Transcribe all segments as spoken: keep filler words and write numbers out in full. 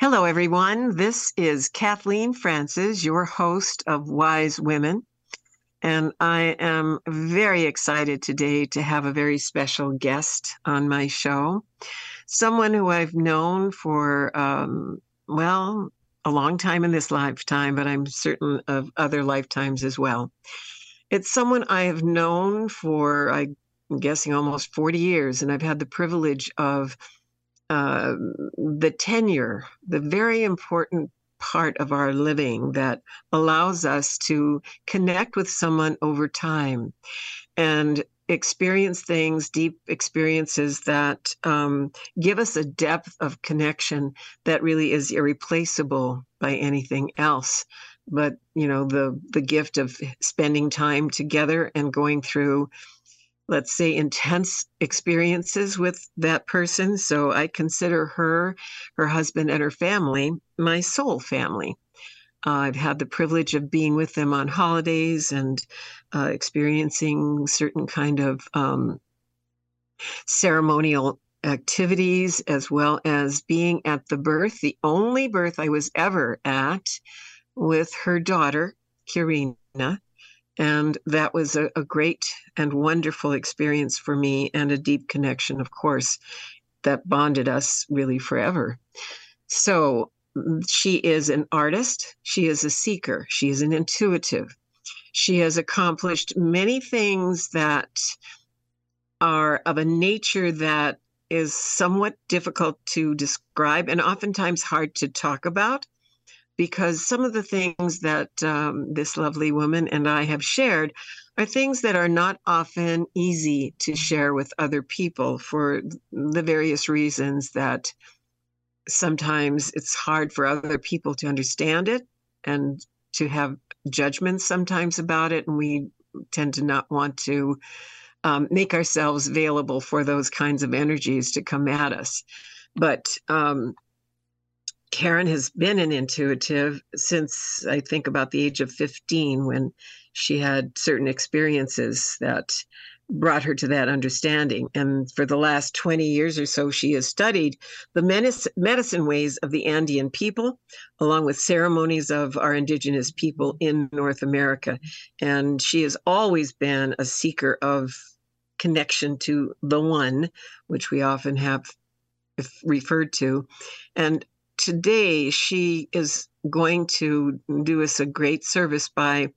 Hello, everyone. This is Kathleen Francis, your host of Wise Women. And I am very excited today to have a very special guest on my show. Someone who I've known for, um, well, a long time in this lifetime, but I'm certain of other lifetimes as well. It's someone I have known for, I'm guessing, almost forty years, and I've had the privilege of uh, the tenure, the very important part of our living that allows us to connect with someone over time and experience things, deep experiences that um, give us a depth of connection that really is irreplaceable by anything else. But, you know, the, the gift of spending time together and going through, let's say, intense experiences with that person. So I consider her, her husband, and her family my soul family. Uh, I've had the privilege of being with them on holidays and uh, experiencing certain kind of um, ceremonial activities, as well as being at the birth, the only birth I was ever at, with her daughter, Kirina. And that was a, a great and wonderful experience for me, and a deep connection, of course, that bonded us really forever. So she is an artist. She is a seeker. She is an intuitive. She has accomplished many things that are of a nature that is somewhat difficult to describe and oftentimes hard to talk about, because some of the things that um, this lovely woman and I have shared are things that are not often easy to share with other people for the various reasons that sometimes it's hard for other people to understand it and to have judgments sometimes about it. And we tend to not want to um, make ourselves available for those kinds of energies to come at us. But um, Karen has been an intuitive since, I think, about the age of fifteen, when she had certain experiences that brought her to that understanding. And for the last twenty years or so, she has studied the medicine ways of the Andean people, along with ceremonies of our indigenous people in North America. And she has always been a seeker of connection to the one, which we often have referred to. And today she is going to do us a great service by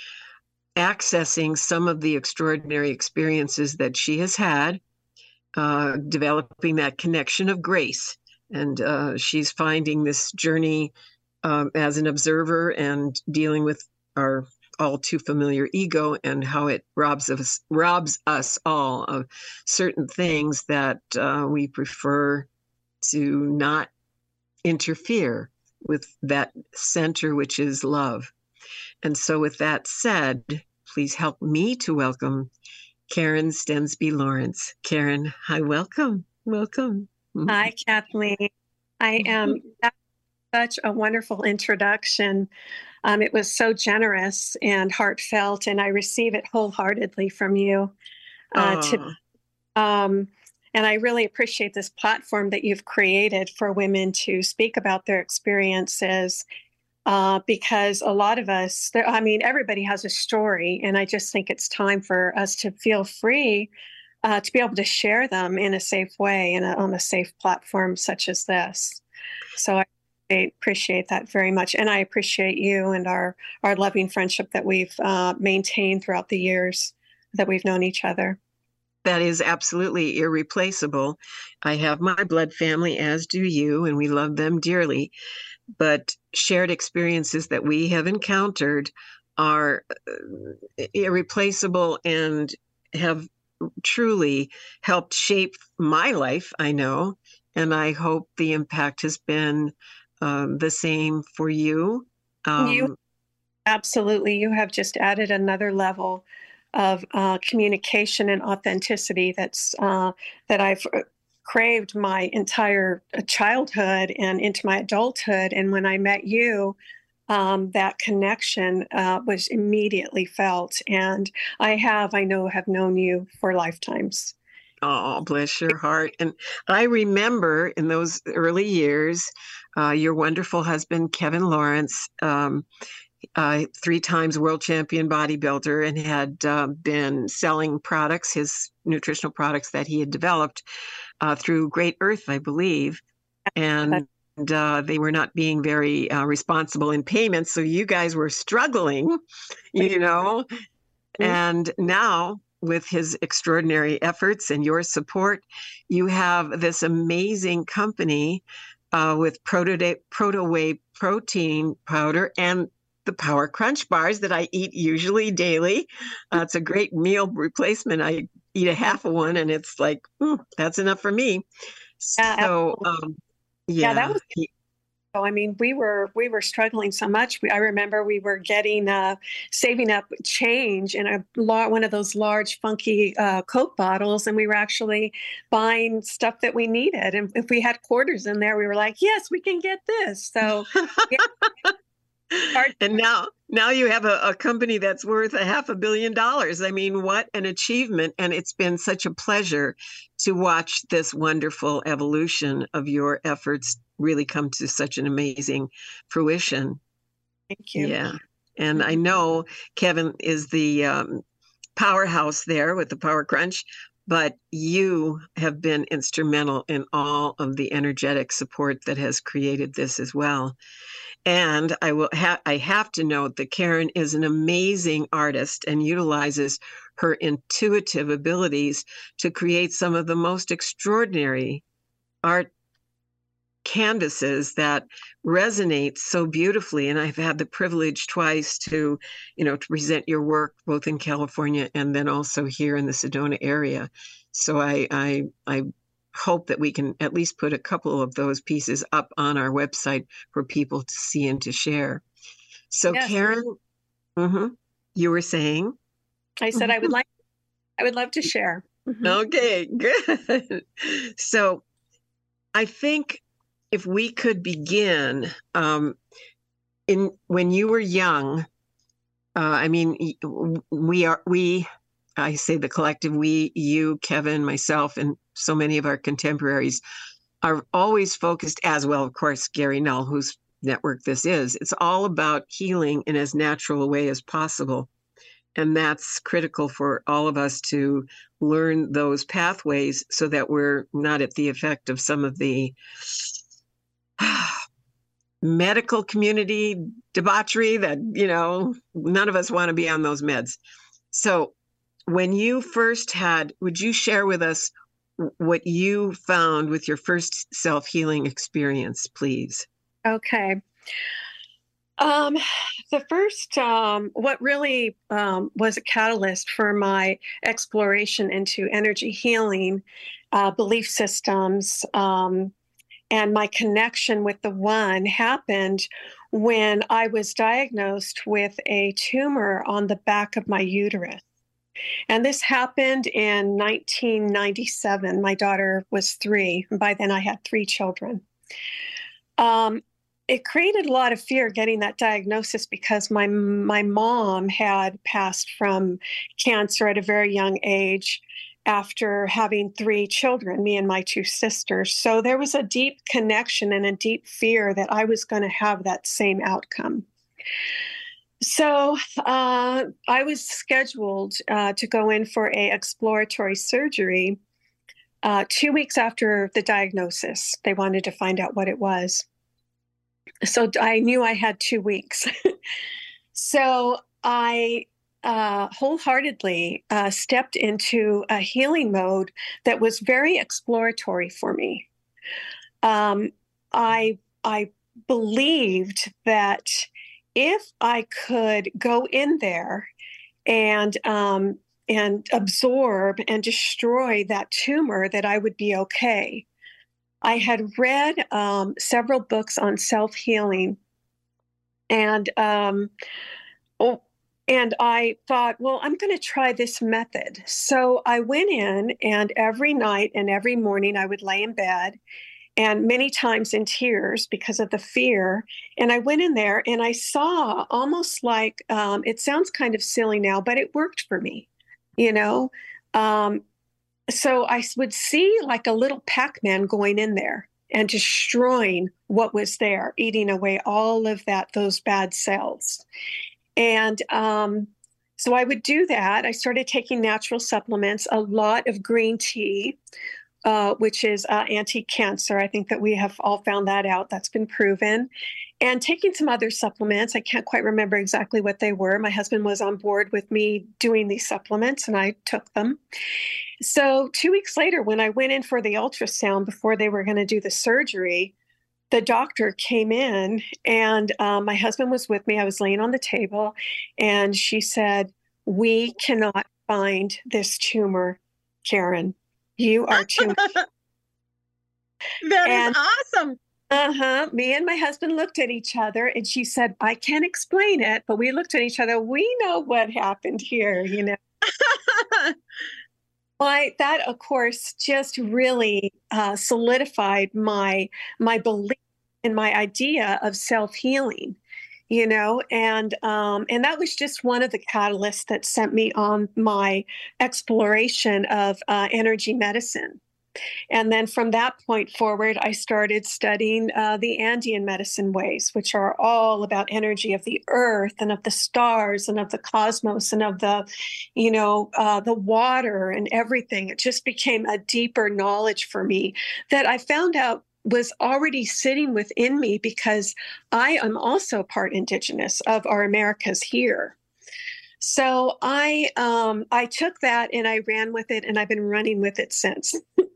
accessing some of the extraordinary experiences that she has had, uh, developing that connection of grace. And uh, she's finding this journey um, as an observer and dealing with our all too familiar ego and how it robs us, robs us all of certain things that uh, we prefer to not interfere with that center, which is love. And so with that said, please help me to welcome Karen Stensby Lawrence. Karen, hi, welcome, welcome. Hi, Kathleen. I am such a wonderful introduction. Um, it was so generous and heartfelt, and I receive it wholeheartedly from you. Uh, to, um, and I really appreciate this platform that you've created for women to speak about their experiences. Uh, because a lot of us, there, I mean, everybody has a story, and I just think it's time for us to feel free uh, to be able to share them in a safe way and on a safe platform such as this. So I appreciate that very much, and I appreciate you and our our loving friendship that we've uh, maintained throughout the years that we've known each other. That is absolutely irreplaceable. I have my blood family, as do you, and we love them dearly. But shared experiences that we have encountered are irreplaceable and have truly helped shape my life, I know. And I hope the impact has been um, the same for you. Um, you. Absolutely. You have just added another level of uh, communication and authenticity that's uh, that I've craved my entire childhood and into my adulthood. And when I met you, um, that connection uh, was immediately felt. And I have, I know, have known you for lifetimes. Oh, bless your heart. And I remember in those early years, uh, your wonderful husband, Kevin Lawrence, um, uh, three times world champion bodybuilder, and had uh, been selling products, his nutritional products that he had developed uh, through Great Earth, I believe. And uh, they were not being very uh, responsible in payments. So you guys were struggling, you know. And now, with his extraordinary efforts and your support, you have this amazing company uh, with Proto Proto-Whey protein powder and the Power Crunch bars that I eat usually daily. Uh, it's a great meal replacement. I eat a half of one, and it's like, mm, that's enough for me. So, um, yeah, yeah, that was. So, I mean, we were we were struggling so much. We, I remember we were getting uh, saving up change in a lar- one of those large, funky uh, Coke bottles, and we were actually buying stuff that we needed. And if we had quarters in there, we were like, "Yes, we can get this." So, yeah. And now, now you have a, a company that's worth a half a billion dollars. I mean, what an achievement! And it's been such a pleasure to watch this wonderful evolution of your efforts really come to such an amazing fruition. Thank you. Yeah. And I know Kevin is the um, powerhouse there with the Power Crunch, but you have been instrumental in all of the energetic support that has created this as well. And I will ha- I have to note that Karen is an amazing artist and utilizes her intuitive abilities to create some of the most extraordinary art canvases that resonate so beautifully. And I've had the privilege twice to, you know, to present your work both in California and then also here in the Sedona area. So I I I hope that we can at least put a couple of those pieces up on our website for people to see and to share. So yes. Karen, mm-hmm, you were saying? I said I would like, I would love to share. Mm-hmm. Okay, good. So I think if we could begin um, in when you were young, uh, I mean, we are, we, I say the collective, we, you, Kevin, myself, and so many of our contemporaries are always focused, as well, of course, Gary Null, whose network this is. It's all about healing in as natural a way as possible. And that's critical for all of us to learn those pathways so that we're not at the effect of some of the medical community debauchery that, you know, none of us want to be on those meds. So when you first had, would you share with us what you found with your first self-healing experience, please? Okay. Um, the first, um, what really um, was a catalyst for my exploration into energy healing, uh, belief systems, um, and my connection with the One happened when I was diagnosed with a tumor on the back of my uterus. And this happened in nineteen ninety-seven. My daughter was three. And by then I had three children. Um, it created a lot of fear getting that diagnosis because my, my mom had passed from cancer at a very young age after having three children, me and my two sisters. So there was a deep connection and a deep fear that I was going to have that same outcome. So uh, I was scheduled uh, to go in for a exploratory surgery uh, two weeks after the diagnosis. They wanted to find out what it was. So I knew I had two weeks. So I uh, wholeheartedly uh, stepped into a healing mode that was very exploratory for me. Um, I I believed that if I could go in there and um, and absorb and destroy that tumor, that I would be okay. I had read um, several books on self-healing, and um, oh, and I thought, well, I'm going to try this method. So I went in, and every night and every morning I would lay in bed, and many times in tears because of the fear. And I went in there and I saw almost like, um, it sounds kind of silly now, but it worked for me, you know? Um, so I would see like a little Pac-Man going in there. and destroying what was there, eating away all of that, those bad cells. And um, so I would do that. I started taking natural supplements, a lot of green tea, uh, which is uh, anti-cancer. I think that we have all found that out. That's been proven. And taking some other supplements. I can't quite remember exactly what they were. My husband was on board with me doing these supplements, and I took them. So two weeks later, when I went in for the ultrasound before they were going to do the surgery, the doctor came in, and um, my husband was with me. I was laying on the table, and she said, "We cannot find this tumor, Karen. You are too." That and, is awesome. Uh-huh. Me and my husband looked at each other, and she said, "I can't explain it," but we looked at each other. We know what happened here, you know. Well, that, of course, just really uh, solidified my my belief in my idea of self-healing, you know, and um, and that was just one of the catalysts that sent me on my exploration of uh, energy medicine. And then from that point forward, I started studying uh, the Andean medicine ways, which are all about energy of the earth and of the stars and of the cosmos and of the, you know, uh, the water and everything. It just became a deeper knowledge for me that I found out was already sitting within me because I am also part indigenous of our Americas here. So I um, I took that and I ran with it, and I've been running with it since.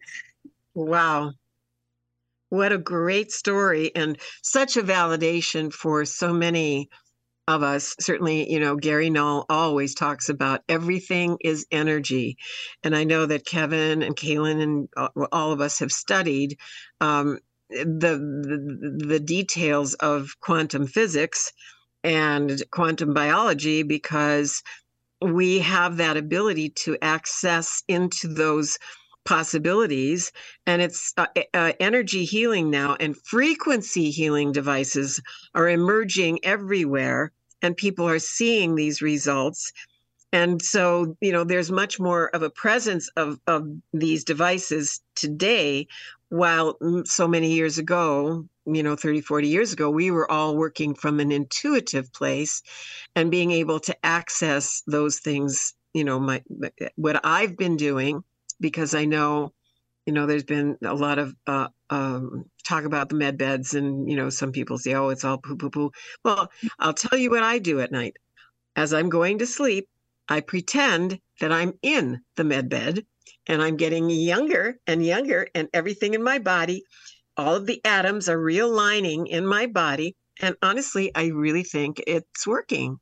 Wow. What a great story, and such a validation for so many of us. Certainly, you know, Gary Null always talks about everything is energy. And I know that Kevin and Kaylin and all of us have studied um, the, the the details of quantum physics and quantum biology, because we have that ability to access into those possibilities. And it's uh, uh, energy healing now, and frequency healing devices are emerging everywhere, and people are seeing these results. And so, you know, there's much more of a presence of, of these devices today, while so many years ago, you know, thirty, forty years ago, we were all working from an intuitive place and being able to access those things. You know, my what I've been doing, because I know, you know, there's been a lot of uh, um, talk about the med beds, and, you know, some people say, oh, it's all poo, poo, poo. Well, I'll tell you what I do at night. As I'm going to sleep, I pretend that I'm in the med bed, and I'm getting younger and younger, and everything in my body, all of the atoms are realigning in my body. And honestly, I really think it's working.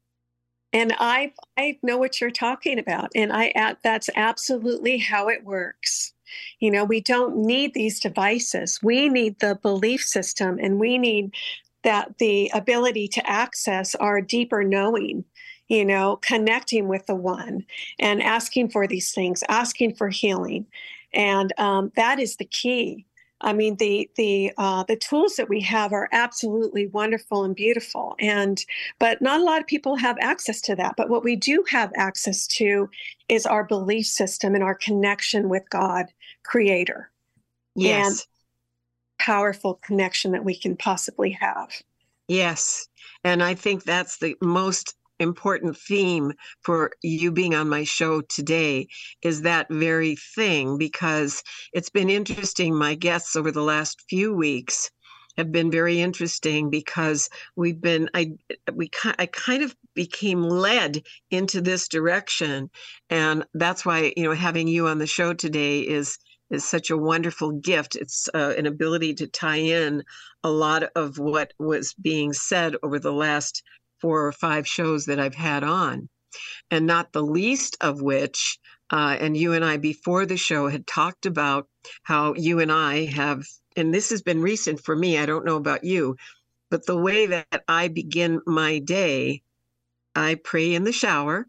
And I I know what you're talking about. And I that's absolutely how it works. You know, we don't need these devices. We need the belief system, and we need that the ability to access our deeper knowing, you know, connecting with the one and asking for these things, asking for healing. And um, that is the key. I mean, the the uh, the tools that we have are absolutely wonderful and beautiful, and but not a lot of people have access to that. But what we do have access to is our belief system and our connection with God, Creator. Yes. And powerful connection that we can possibly have. Yes. And I think that's the most important theme for you being on my show today, is that very thing, because it's been interesting. My guests over the last few weeks have been very interesting, because we've been, I, we, I kind of became led into this direction. And that's why, you know, having you on the show today is is such a wonderful gift. It's uh, an ability to tie in a lot of what was being said over the last four or five shows that I've had on, and not the least of which, uh, and you and I before the show had talked about how you and I have, and this has been recent for me, I don't know about you, but the way that I begin my day, I pray in the shower,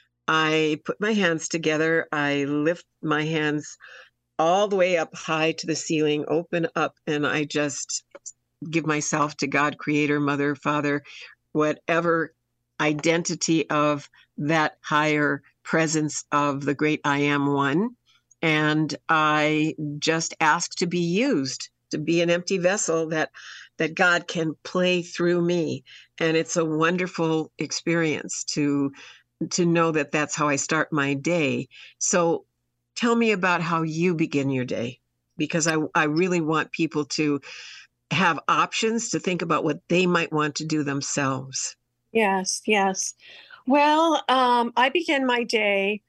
I put my hands together, I lift my hands all the way up high to the ceiling, open up, and I just give myself to God, Creator, Mother, Father, whatever identity of that higher presence of the great I Am One. And I just ask to be used to be an empty vessel that that God can play through me. And it's a wonderful experience to to know that that's how I start my day. So tell me about how you begin your day, because I, I really want people to have options to think about what they might want to do themselves. Yes, yes. Well, um, I begin my day.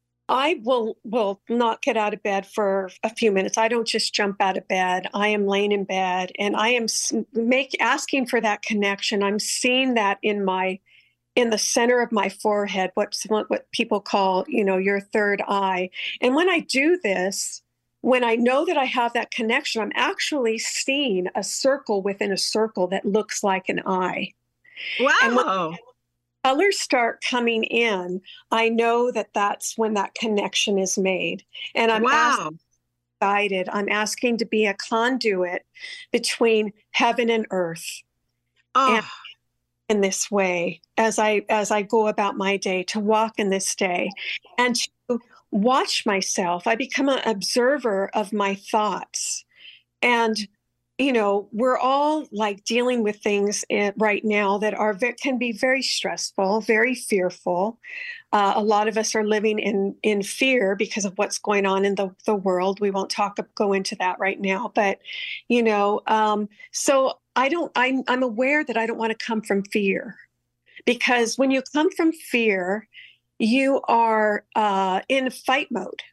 I will will not get out of bed for a few minutes. I don't just jump out of bed. I am laying in bed and I am make asking for that connection. I'm seeing that in my in the center of my forehead, what's what, what people call, you know, your third eye. And when I do this, when I know that I have that connection, I'm actually seeing a circle within a circle that looks like an eye. And when Wow. colors start coming in, I know that that's when that connection is made. And I'm Wow. asking, guided, I'm asking to be a conduit between heaven and earth. Oh, And in this way, as I as I go about my day, to walk in this day and to watch myself. I become an observer of my thoughts. And you know, we're all like dealing with things in, right now that are can be very stressful, very fearful. Uh, a lot of us are living in in fear because of what's going on in the, the world. We won't talk go into that right now, but you know, um, so I don't. I'm I'm aware that I don't want to come from fear, because when you come from fear, you are uh, in fight mode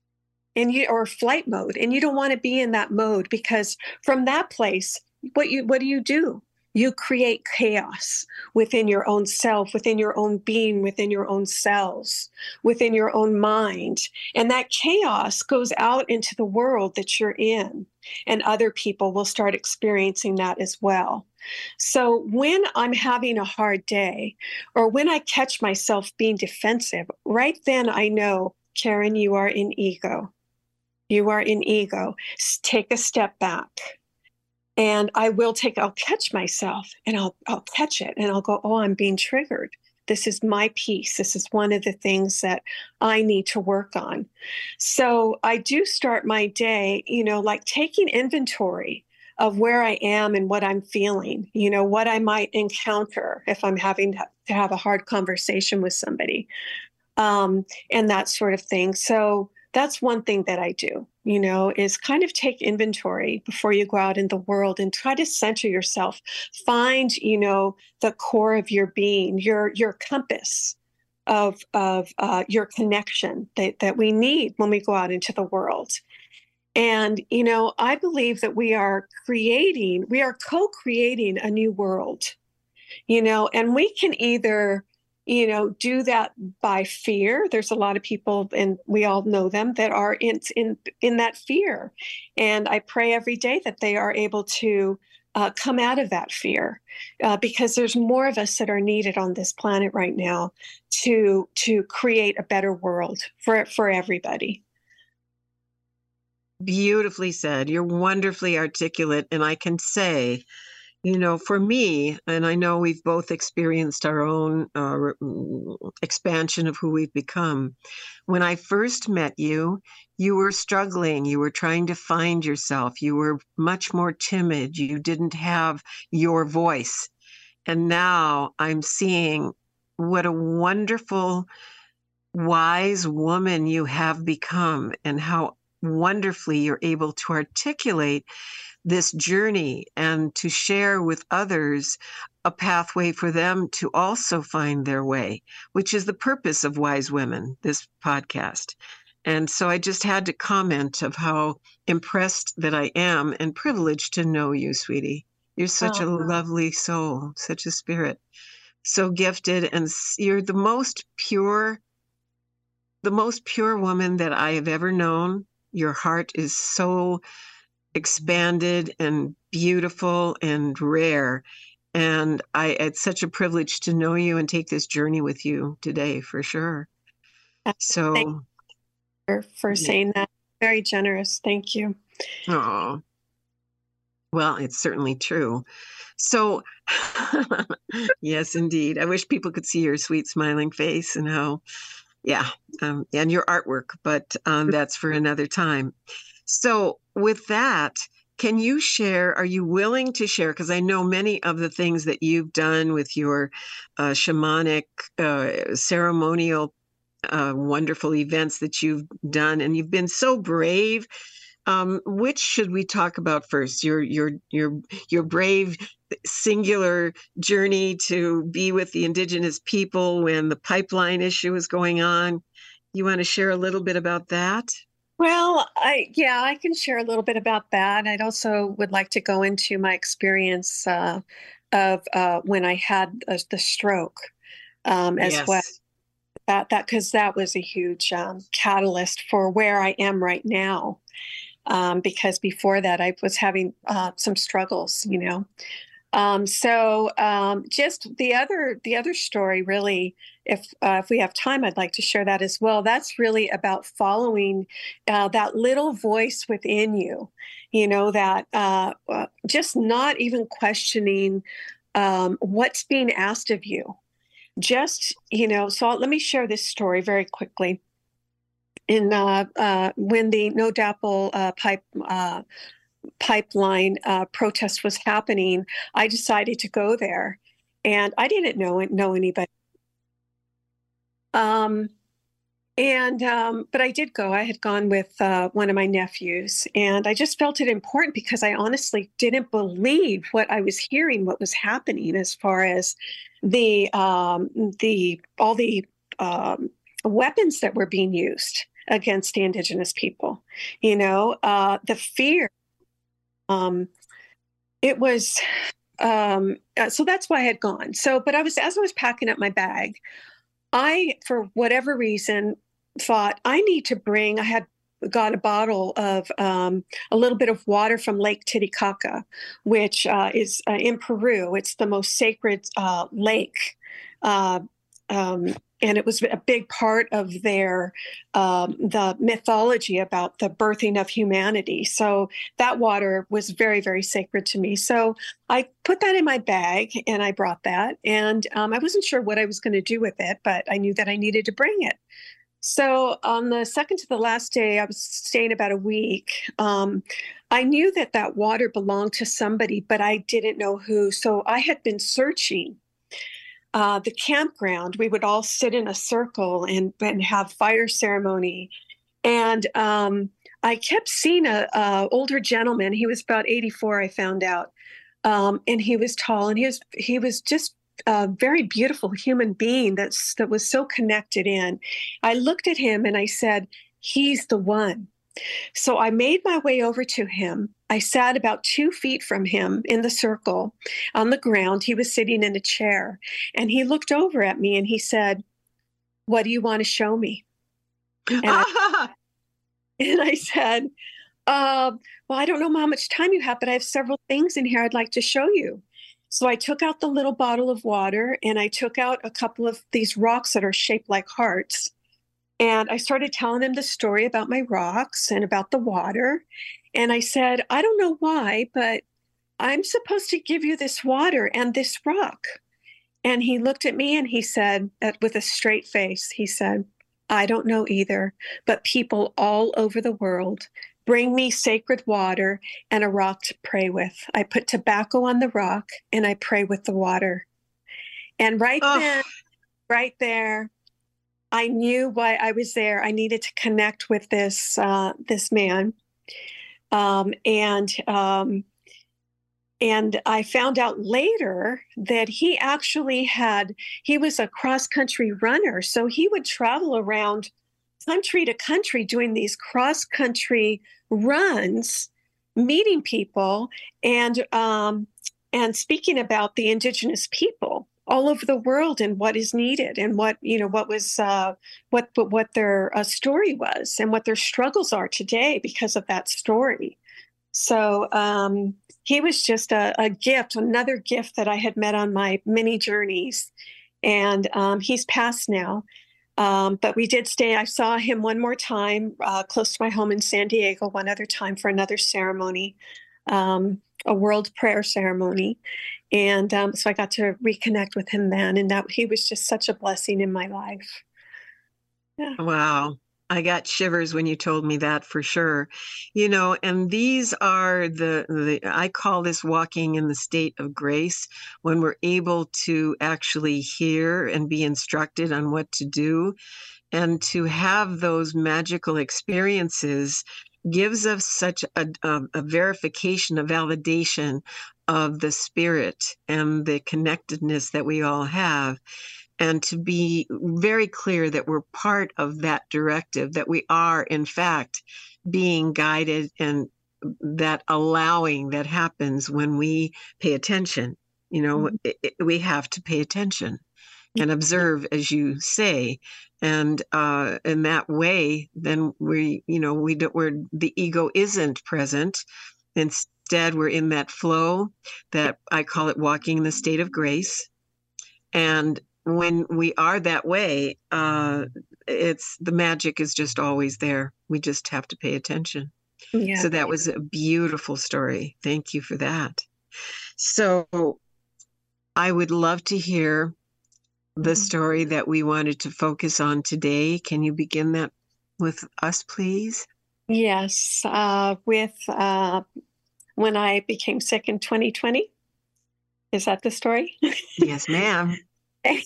and you or flight mode, and you don't want to be in that mode, because from that place, what you what do you do? You create chaos within your own self, within your own being, within your own cells, within your own mind. And that chaos goes out into the world that you're in, and other people will start experiencing that as well. So when I'm having a hard day, or when I catch myself being defensive, right then I know, Karen, you are in ego. You are in ego. Take a step back. And I will take, I'll catch myself and I'll, I'll catch it and I'll go, oh, I'm being triggered. This is my piece. This is one of the things that I need to work on. So I do start my day, you know, like taking inventory of where I am and what I'm feeling, you know, what I might encounter if I'm having to have a hard conversation with somebody, um, and that sort of thing. So that's one thing that I do, you know, is kind of take inventory before you go out in the world and try to center yourself. Find, you know, the core of your being, your your compass of of uh, your connection that, that we need when we go out into the world. And, you know, I believe that we are creating, we are co-creating a new world, you know, and we can either, you know, do that by fear. There's a lot of people, and we all know them, that are in in in that fear. And I pray every day that they are able to uh, come out of that fear, uh, because there's more of us that are needed on this planet right now to to create a better world for for everybody. beautifully said. You're wonderfully articulate. And I can say, you know, for me, and I know we've both experienced our own uh, expansion of who we've become. When I first met you, you were struggling. You were trying to find yourself. You were much more timid. You didn't have your voice. And now I'm seeing what a wonderful, wise woman you have become, and how wonderfully you're able to articulate this journey and to share with others a pathway for them to also find their way, which is the purpose of Wise Women, this podcast. And so I just had to comment of how impressed that I am and privileged to know you, sweetie. You're such a lovely soul, such a spirit, so gifted, and you're the most pure, the most pure woman that I have ever known. Your heart is so expanded and beautiful and rare. And I, it's such a privilege to know you and take this journey with you today, for sure. So, thank you for, for saying that. Very generous. Thank you. Oh, well, it's certainly true. So, yes, indeed. I wish people could see your sweet smiling face and how, yeah, um, and your artwork, but um, that's for another time. So with that, Can you share, are you willing to share? Because I know many of the things that you've done with your uh, shamanic uh, ceremonial uh, wonderful events that you've done, and you've been so brave. Um, which should we talk about first? Your your your your brave singular journey to be with the indigenous people when the pipeline issue was going on. You want to share a little bit about that? Well, I yeah, I can share a little bit about that. I'd also would like to go into my experience uh, of uh, when I had uh, the stroke um, as well. Yes. That that because that was a huge um, catalyst for where I am right now. Um, because before that, I was having uh, some struggles, you know. Um, so um, just the other the other story, really, if uh, if we have time, I'd like to share that as well. That's really about following uh, that little voice within you, you know, that uh, uh, just not even questioning um, what's being asked of you. Just, you know, so let me share this story very quickly. In uh, uh, when the No Dapple uh, pipe uh, pipeline uh, protest was happening, I decided to go there, and I didn't know know anybody. Um, and um, but I did go. I had gone with uh, one of my nephews, and I just felt it important because I honestly didn't believe what I was hearing, what was happening as far as the um, the all the um, weapons that were being used against the indigenous people. You know, uh, the fear. Um, it was um, uh, so that's why I had gone. So, but I was as I was packing up my bag, I, for whatever reason, thought I need to bring. I had got a bottle of um, a little bit of water from Lake Titicaca, which uh, is uh, in Peru. It's the most sacred uh, lake. Uh, um, and it was a big part of their um, the mythology about the birthing of humanity. So that water was very, very sacred to me. So I put that in my bag and I brought that. And um, I wasn't sure what I was going to do with it, but I knew that I needed to bring it. So on the second to the last day, I was staying about a week. Um, I knew that that water belonged to somebody, but I didn't know who. So I had been searching uh, the campground. We would all sit in a circle and, and have fire ceremony. And um, I kept seeing a, a older gentleman. He was about eighty-four, I found out. Um, and he was tall, and he was he was just a very beautiful human being that's that was so connected in. I looked at him and I said, "He's the one." So I made my way over to him. I sat about two feet from him in the circle on the ground. He was sitting in a chair, and he looked over at me and he said, "What do you want to show me?" And I, and I said, uh, well, I don't know how much time you have, but I have several things in here I'd like to show you. So I took out the little bottle of water and I took out a couple of these rocks that are shaped like hearts. And I started telling him the story about my rocks and about the water. And I said, I don't know why, but I'm supposed to give you this water and this rock. And he looked at me and he said, with a straight face, he said, I don't know either, but people all over the world bring me sacred water and a rock to pray with. I put tobacco on the rock and I pray with the water. And right oh. then, right there, I knew why I was there. I needed to connect with this uh, this man, um, and um, and I found out later that he actually had he was a cross country runner, so he would travel around country to country doing these cross country runs, meeting people, and um, and speaking about the indigenous people all over the world and what is needed and what you know what was uh, what what their uh, story was and what their struggles are today because of that story. So um, he was just a, a gift, another gift that I had met on my many journeys, and um, he's passed now. Um, but we did stay. I saw him one more time uh, close to my home in San Diego, one other time for another ceremony, um, a world prayer ceremony. And um, so I got to reconnect with him then. And that he was just such a blessing in my life. Yeah. Wow. I got shivers when you told me that for sure. You know, and these are the, the I call this walking in the state of grace, when we're able to actually hear and be instructed on what to do, and to have those magical experiences gives us such a, a, a verification, a validation of the spirit and the connectedness that we all have. And to be very clear that we're part of that directive, that we are, in fact, being guided, and that allowing that happens when we pay attention. You know, mm-hmm. it, it, we have to pay attention and observe, as you say. And uh, in that way, then we, you know, we don't, we're, the ego isn't present. Instead, we're in that flow that I call it walking in the state of grace. And when we are that way, uh, it's the magic is just always there. We just have to pay attention. Yeah. So that was a beautiful story. Thank you for that. So I would love to hear the story that we wanted to focus on today. Can you begin that with us, please? Yes. Uh, with uh, when I became sick in twenty twenty. Is that the story? Yes, ma'am. All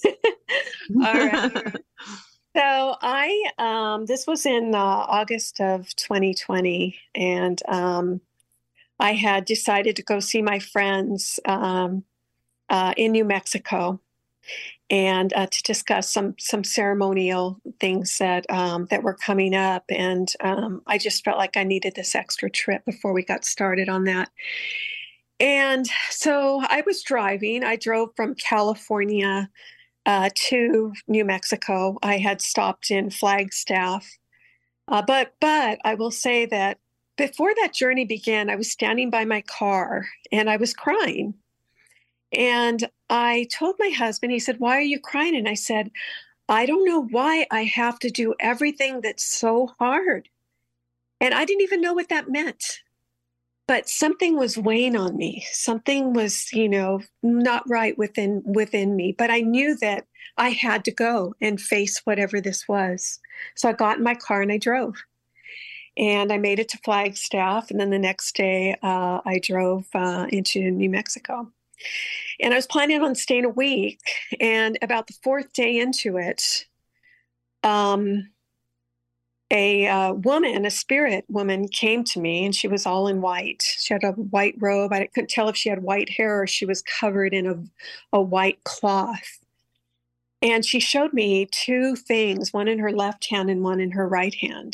right. So I, um, this was in uh, August of twenty twenty, and um, I had decided to go see my friends um, uh, in New Mexico, and uh, to discuss some some ceremonial things that um, that were coming up. And um, I just felt like I needed this extra trip before we got started on that. And so I was driving. I drove from California uh, to New Mexico. I had stopped in Flagstaff. Uh, but but I will say that before that journey began, I was standing by my car and I was crying. And I told my husband, he said, "Why are you crying?" And I said, "I don't know why I have to do everything that's so hard." And I didn't even know what that meant. But something was weighing on me. Something was, you know, not right within within me. But I knew that I had to go and face whatever this was. So I got in my car and I drove. And I made it to Flagstaff. And then the next day, uh, I drove uh, into New Mexico. And I was planning on staying a week. And about the fourth day into it, um, a uh, woman, a spirit woman came to me, and she was all in white. She had a white robe. I couldn't tell if she had white hair or she was covered in a, a white cloth. And she showed me two things, one in her left hand and one in her right hand.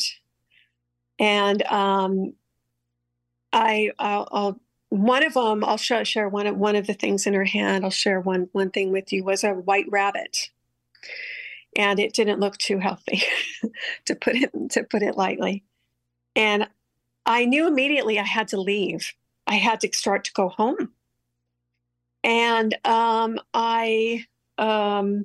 And um, I, I'll, I'll, one of them, I'll show, share one of, one of the things in her hand. I'll share one, one thing with you, was a white rabbit. And it didn't look too healthy, to put it to put it lightly. And I knew immediately I had to leave. I had to start to go home. And um, I um,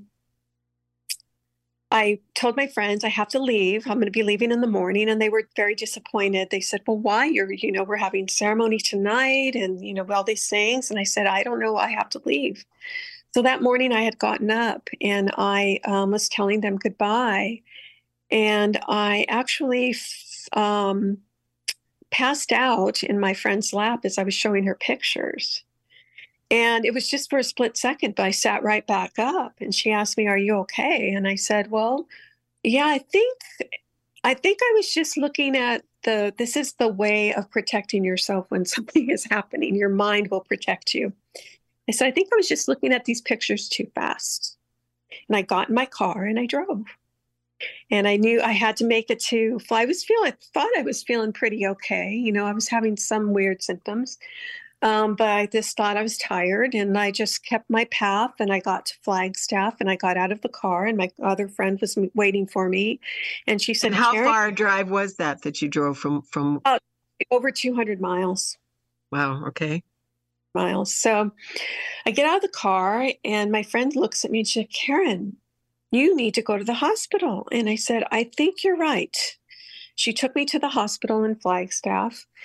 I told my friends I have to leave. I'm going to be leaving in the morning, and they were very disappointed. They said, "Well, why? You're you know we're having ceremony tonight, and you know all these things." And I said, "I don't know. I have to leave." So that morning I had gotten up and I um, was telling them goodbye. And I actually um, passed out in my friend's lap as I was showing her pictures. And it was just for a split second, but I sat right back up. And she asked me, "Are you okay?" And I said, "Well, yeah, I think, I think I was just looking at the, this is the way of protecting yourself when something is happening. Your mind will protect you." I said, "I think I was just looking at these pictures too fast." And I got in my car and I drove. And I knew I had to make it to fly. I was feeling, I thought I was feeling pretty okay. You know, I was having some weird symptoms. Um, but I just thought I was tired, and I just kept my path, and I got to Flagstaff, and I got out of the car, and my other friend was waiting for me. And she said, "And how far a drive was that that you drove from? from... Oh, over two hundred miles. Wow. Okay. Miles. So I get out of the car, and my friend looks at me and she said, "Karen, you need to go to the hospital." And I said, "I think you're right." She took me to the hospital in Flagstaff.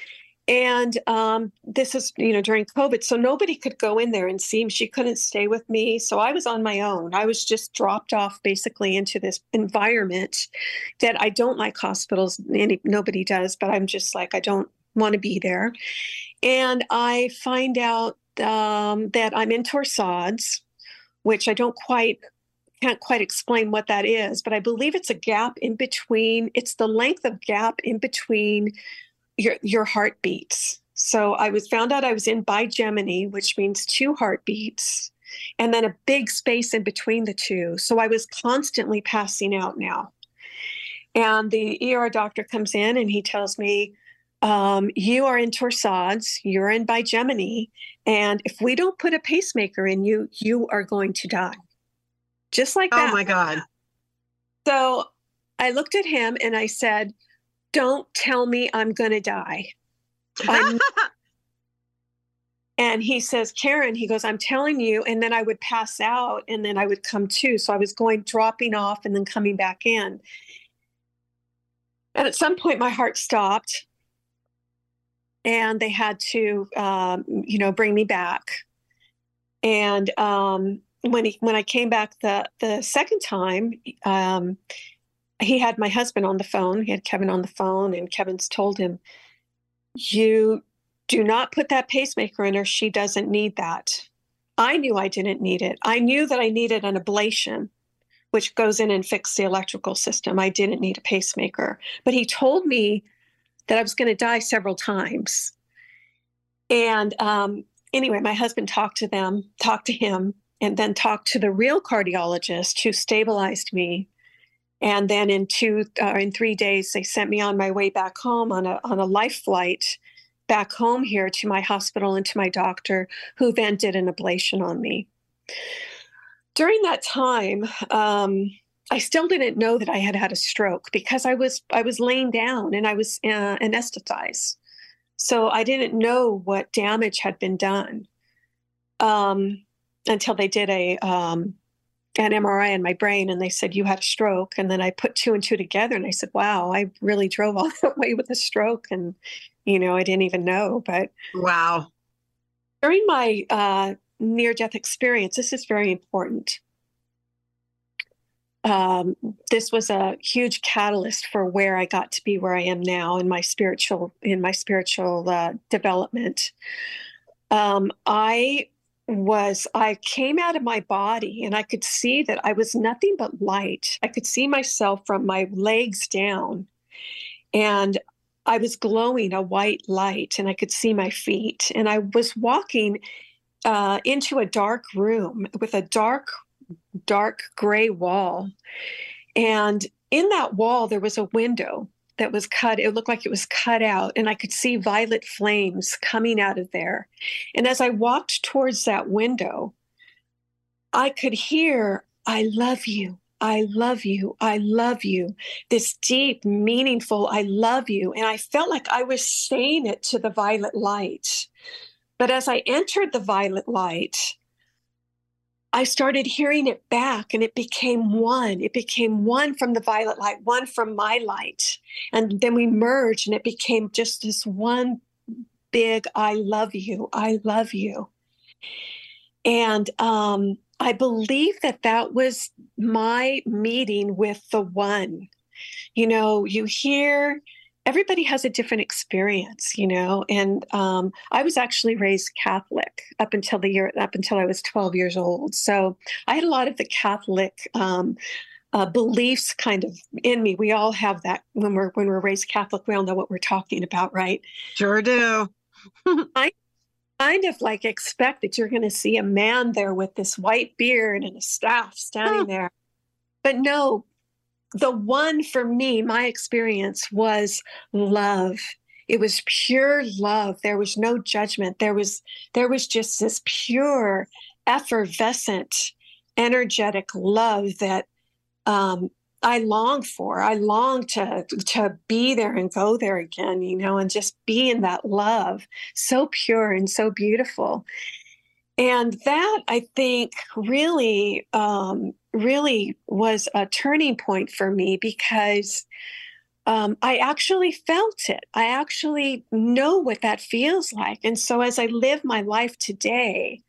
And um, this is, you know, during COVID, so nobody could go in there and see me. She couldn't stay with me. So I was on my own. I was just dropped off basically into this environment that I don't like hospitals. Any, nobody does, but I'm just like, I don't want to be there. And I find out um, that I'm in torsades, which I don't quite can't quite explain what that is, but I believe it's a gap in between. It's the length of gap in between your your heartbeats. So I was found out I was in bigeminy, which means two heartbeats, and then a big space in between the two. So I was constantly passing out now. And the E R doctor comes in and he tells me, um, you are in torsades, you're in bigeminy, and if we don't put a pacemaker in you, you are going to die. Just like that. Oh my God. So I looked at him and I said, don't tell me I'm going to die. I'm and he says, Karen, he goes, I'm telling you. And then I would pass out and then I would come to. So I was going, dropping off and then coming back in. And at some point my heart stopped and they had to, um, you know, bring me back. And um, when he, when I came back the, the second time, um, he had my husband on the phone. He had Kevin on the phone, and Kevin's told him, you do not put that pacemaker in her. She doesn't need that. I knew I didn't need it. I knew that I needed an ablation, which goes in and fixes the electrical system. I didn't need a pacemaker. But he told me that I was going to die several times. And um, anyway, my husband talked to them, talked to him, and then talked to the real cardiologist who stabilized me. And then in two, uh, in three days, they sent me on my way back home on a on a life flight back home here to my hospital and to my doctor, who then did an ablation on me. During that time, um, I still didn't know that I had had a stroke because I was I was laying down and I was uh, anesthetized, so I didn't know what damage had been done um, until they did a. Um, an M R I in my brain and they said, you had a stroke. And then I put two and two together and I said, wow, I really drove all that way with a stroke. And, you know, I didn't even know. But wow. During my uh, near-death experience, this is very important. Um, this was a huge catalyst for where I got to be where I am now in my spiritual, in my spiritual uh, development. Um, I was I came out of my body and I could see that I was nothing but light. I could see myself from my legs down, and I was glowing a white light, and I could see my feet. And I was walking uh, into a dark room with a dark, dark gray wall. And in that wall, there was a window that was cut. It looked like it was cut out, and I could see violet flames coming out of there. And as I walked towards that window, I could hear, I love you, I love you, I love you, this deep, meaningful, I love you. And I felt like I was saying it to the violet light. But as I entered the violet light, I started hearing it back, and it became one. It became one from the violet light, one from my light. And then we merged, and it became just this one big, I love you, I love you. And um, I believe that that was my meeting with the one. You know, you hear, everybody has a different experience, you know, and um, I was actually raised Catholic up until the year, up until I was twelve years old. So I had a lot of the Catholic um, uh, beliefs kind of in me. We all have that when we're, when we're raised Catholic. We all know what we're talking about, right? Sure do. I kind of like expect that you're going to see a man there with this white beard and a staff standing there. But no, the one for me, my experience was love. It was pure love. There was no judgment. There was, there was just this pure, effervescent, energetic love that um, I long for. I long to, to be there and go there again, you know, and just be in that love, so pure and so beautiful. And that, I think, really, um, really was a turning point for me because um, I actually felt it. I actually know what that feels like. And so as I live my life today,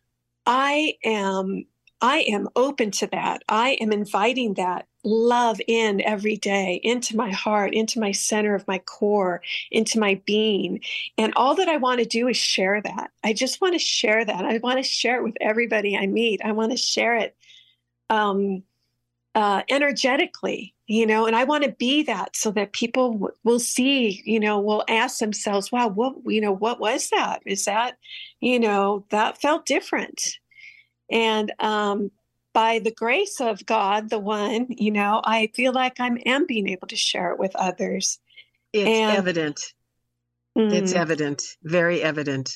I am I am open to that. I am inviting that love in every day, into my heart, into my center of my core, into my being. And all that I want to do is share that. I just want to share that. I want to share it with everybody I meet. I want to share it um, uh, energetically, you know, and I want to be that so that people w- will see, you know, will ask themselves, wow, what, you know, what was that? Is that, you know, that felt different. And um, by the grace of God, the one, you know, I feel like I'm am being able to share it with others. It's And evident. It's mm, evident. Very evident.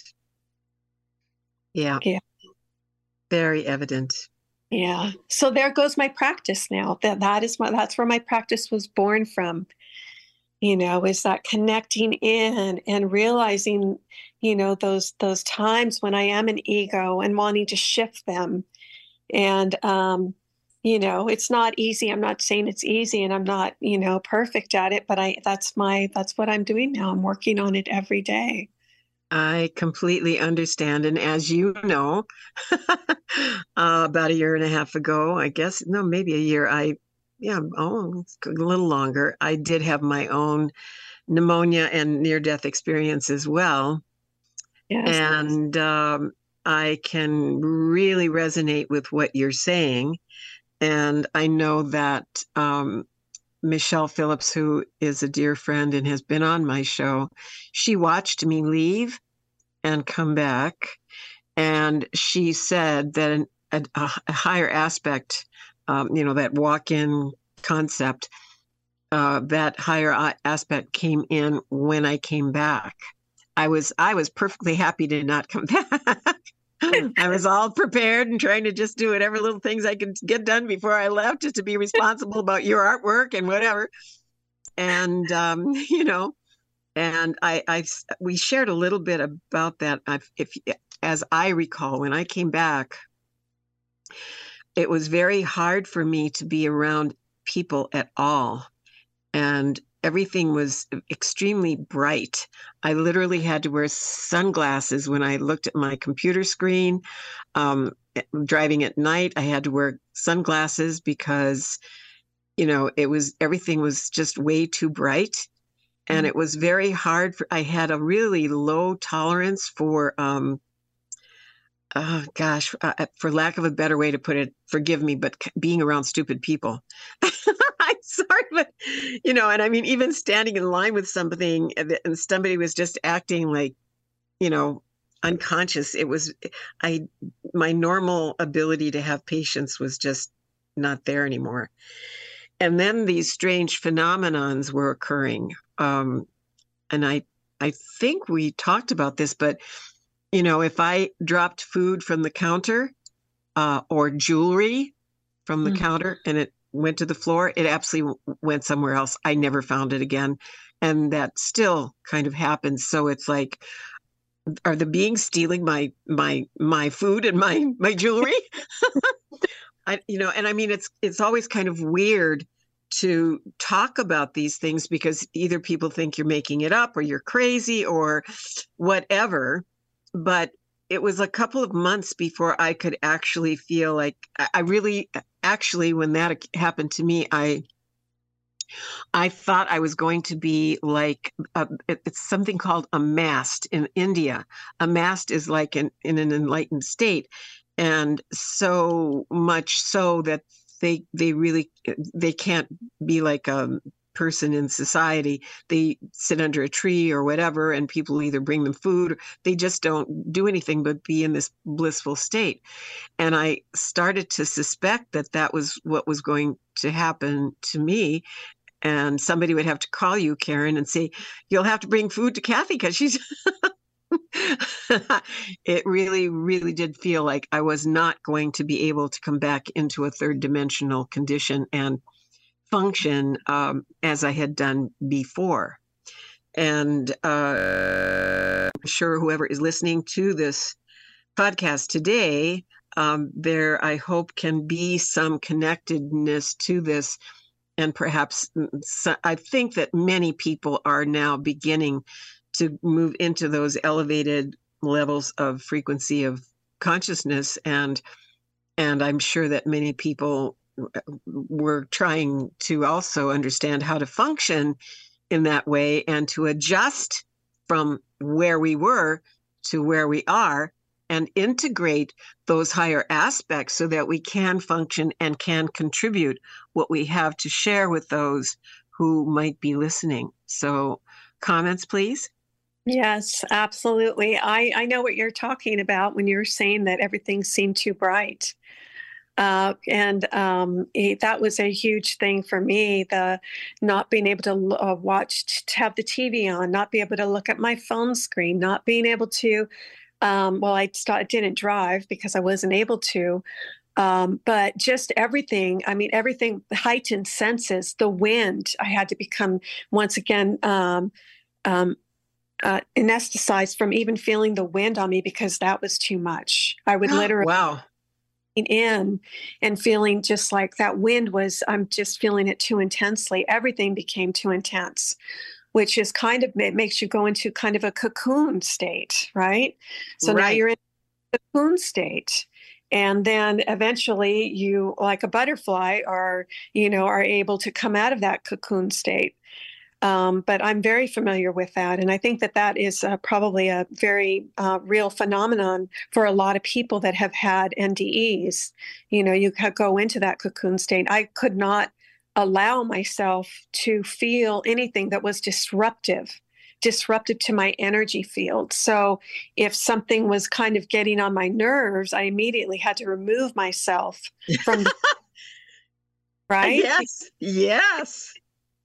Yeah. yeah, Very evident. yeah. So there goes my practice now. That that is my that's where my practice was born from. You know, is that connecting in and realizing, you know, those those times when I am an ego and wanting to shift them. And, um, you know, it's not easy. I'm not saying it's easy and I'm not, you know, perfect at it, but I, that's my, that's what I'm doing now. I'm working on it every day. I completely understand. And as you know, uh, about a year and a half ago, I guess, no, maybe a year, I, yeah, oh, a little longer, I did have my own pneumonia and near-death experience as well. Yes. And um, I can really resonate with what you're saying. And I know that um, Michelle Phillips, who is a dear friend and has been on my show, she watched me leave and come back. And she said that an, a, a higher aspect, um, you know, that walk-in concept, uh, that higher aspect came in when I came back. I was I was perfectly happy to not come back. I was all prepared and trying to just do whatever little things I could get done before I left, just to be responsible about your artwork and whatever. And um, you know, and I, I we shared a little bit about that. If as I recall, when I came back, it was very hard for me to be around people at all, and everything was extremely bright. I literally had to wear sunglasses when I looked at my computer screen. Um, driving at night, I had to wear sunglasses because, you know, it was everything was just way too bright. And it was very hard for, I had a really low tolerance for, um, oh gosh, uh, for lack of a better way to put it, forgive me, but being around stupid people. I'm sorry, but you know, and I mean, even standing in line with something and somebody was just acting like, you know, unconscious. It was, I, my normal ability to have patience was just not there anymore. And then these strange phenomenons were occurring. Um, and I, I think we talked about this, but you know, if I dropped food from the counter uh, or jewelry from the mm. counter and it went to the floor, it absolutely went somewhere else. I never found it again. And that still kind of happens. So it's like, are the beings stealing my my my food and my my jewelry? I, you know, and I mean, it's it's always kind of weird to talk about these things because either people think you're making it up or you're crazy or whatever. But it was a couple of months before I could actually feel like I really actually, when that happened to me, I I thought I was going to be like, a, it's something called a mast in India. A mast is like an, in an enlightened state. And so much so that they they really, they can't be like a person in society. They sit under a tree or whatever, and people either bring them food. Or they just don't do anything but be in this blissful state. And I started to suspect that that was what was going to happen to me. And somebody would have to call you, Karen, and say, you'll have to bring food to Kathy because she's... It really, really did feel like I was not going to be able to come back into a third dimensional condition and function um, as I had done before. And uh, I'm sure whoever is listening to this podcast today, um, there, I hope, can be some connectedness to this and perhaps so, I think that many people are now beginning to move into those elevated levels of frequency of consciousness, and and I'm sure that many people were trying to also understand how to function in that way and to adjust from where we were to where we are and integrate those higher aspects so that we can function and can contribute what we have to share with those who might be listening. So, comments, please? Yes, absolutely. I, I know what you're talking about when you're saying that everything seemed too bright. Uh, and um, it, that was a huge thing for me, the not being able to uh, watch, to have the T V on, not be able to look at my phone screen, not being able to, um, well, I st- didn't drive because I wasn't able to, um, but just everything, I mean, everything, heightened senses, the wind, I had to become, once again, um, um, uh, anesthetized from even feeling the wind on me because that was too much. I would literally Wow. in and feeling just like that wind was, I'm just feeling it too intensely. Everything became too intense, which is kind of, it makes you go into kind of a cocoon state, right? So now Right. you're in a cocoon state. And then eventually you, like a butterfly, are, you know, are able to come out of that cocoon state. Um, but I'm very familiar with that. And I think that that is uh, probably a very uh, real phenomenon for a lot of people that have had N D Es. You know, you go into that cocoon state. I could not allow myself to feel anything that was disruptive, disruptive to my energy field. So if something was kind of getting on my nerves, I immediately had to remove myself from the, right? Yes. Yes.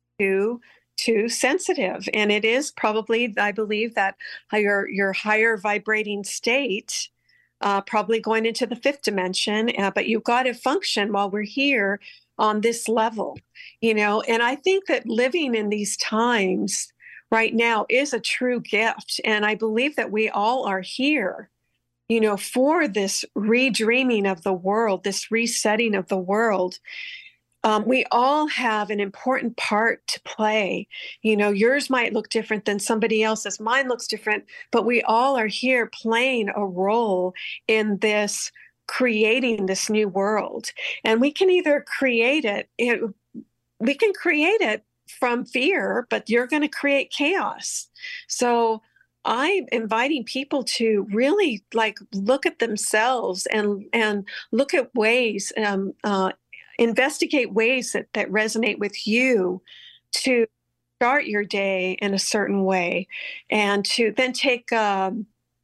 To too sensitive. And it is probably, I believe, that your your higher vibrating state, uh, probably going into the fifth dimension, uh, but you've got to function while we're here on this level, you know. And I think that living in these times right now is a true gift. And I believe that we all are here, you know, for this redreaming of the world, this resetting of the world. Um, we all have an important part to play. You know, yours might look different than somebody else's. Mine looks different, but we all are here playing a role in this, creating this new world. And we can either create it, it we can create it from fear, but you're going to create chaos. So I'm inviting people to really like look at themselves and and look at ways, um, uh, investigate ways that, that resonate with you to start your day in a certain way, and to then take um,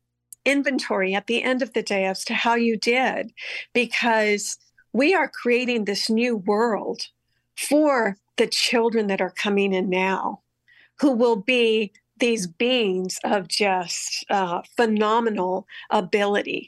inventory at the end of the day as to how you did, because we are creating this new world for the children that are coming in now, who will be these beings of just uh, phenomenal ability,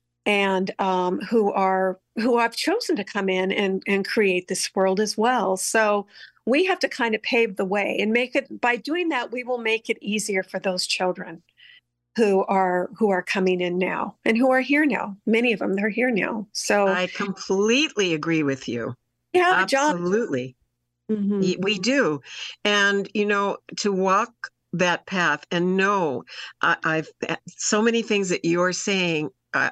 and um, who are who have chosen to come in and, and create this world as well. So we have to kind of pave the way and make it, by doing that, we will make it easier for those children who are who are coming in now and who are here now. Many of them, they're here now. So I completely agree with you. you have a job. Absolutely. Mm-hmm. We do. And, you know, to walk that path and know, I, I've so many things that you're saying uh,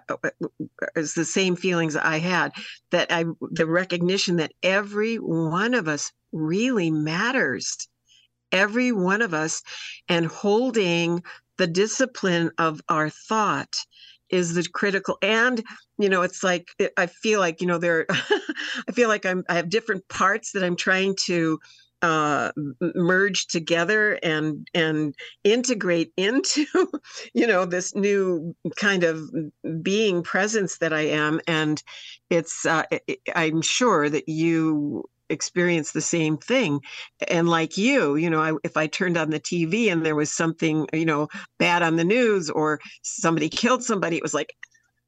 is the same feelings I had, that I, the recognition that every one of us really matters, every one of us, and holding the discipline of our thought is the critical. And, you know, it's like, I feel like, you know, there, I feel like I'm, I have different parts that I'm trying to uh, merge together and, and integrate into, you know, this new kind of being presence that I am. And it's, uh, I'm sure that you experience the same thing. And like you, you know, I, if I turned on the T V and there was something, you know, bad on the news or somebody killed somebody, it was like,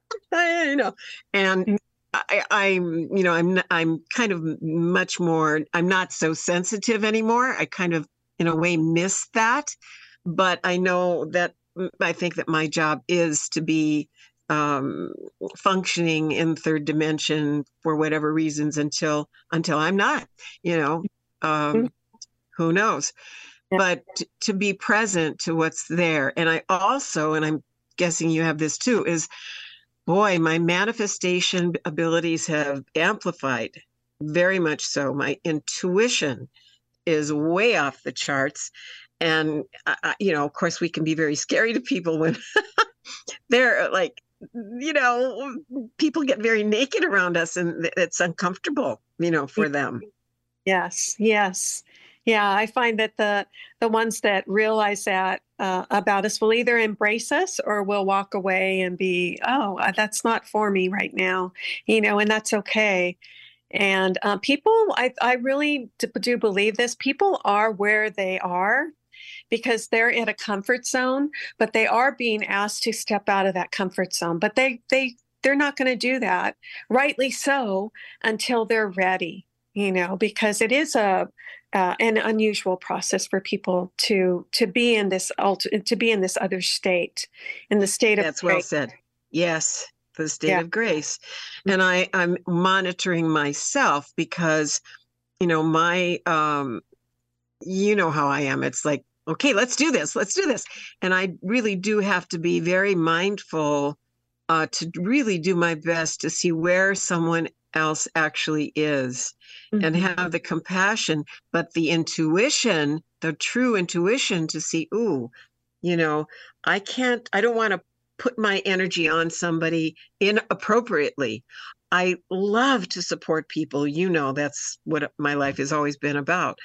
you know, and I, I'm, you know, I'm, I'm kind of much more, I'm not so sensitive anymore. I kind of, in a way, miss that. But I know that, I think that my job is to be um, functioning in third dimension for whatever reasons until, until I'm not, you know. Um, who knows? Yeah. But t- to be present to what's there. And I also, and I'm guessing you have this too, is boy, my manifestation abilities have amplified very much so. My intuition is way off the charts. And, uh, you know, of course, we can be very scary to people when they're like, you know, people get very naked around us and it's uncomfortable, you know, for them. Yes, yes. Yeah, I find that the the ones that realize that uh, about us will either embrace us or will walk away and be, oh, uh, that's not for me right now, you know, and that's okay. And uh, people, I, I really do, do believe this. People are where they are because they're in a comfort zone, but they are being asked to step out of that comfort zone. But they they they're not going to do that, rightly so, until they're ready. You know, because it is a uh, an unusual process for people to to be in this alt- to be in this other state, in the state of That's well grace. said. Yes, the state Yeah. of grace. And I, I'm monitoring myself because, you know, my, um, you know how I am. It's like, okay, let's do this. Let's do this. And I really do have to be very mindful uh, to really do my best to see where someone else actually is and Mhm. have the compassion, but the intuition, the true intuition to see, ooh, you know, I can't, I don't want to put my energy on somebody inappropriately. I love to support people. You know, that's what my life has always been about.